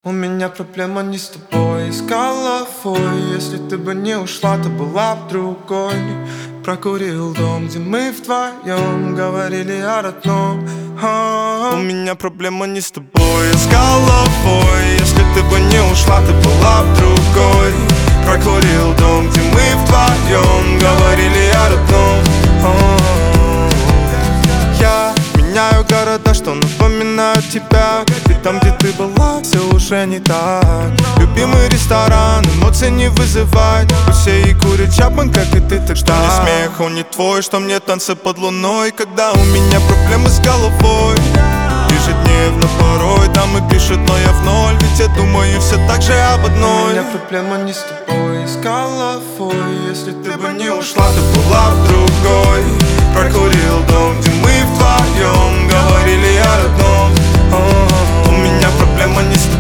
У меня проблема не с тобой, с головой. Если ты бы не ушла, то была б другой. Прокурил дом, где мы вдвоем говорили о родном. У меня проблема не с тобой, а с головой. Если ты бы не ушла, ты была б другой. Прокурил дом, где мы вдвоем говорили о родном. Я меняю города, что напоминают тебя. Ты там, где ты была, все уже не так. Любимый ресторан, эмоций не вызывает. Все и курят Чапман, как и ты, так что не смех, он не твой. Что мне танцы под луной, когда у меня проблемы с головой. Ежедневно порой дамы пишут, но я в ноль. Ведь я думаю все так же об одной. У меня проблема не с тобой, с головой. Если ты бы не ушла, ты была б другой. Прокурил дом, где мы вдвоем говорили о родном. У меня проблема не с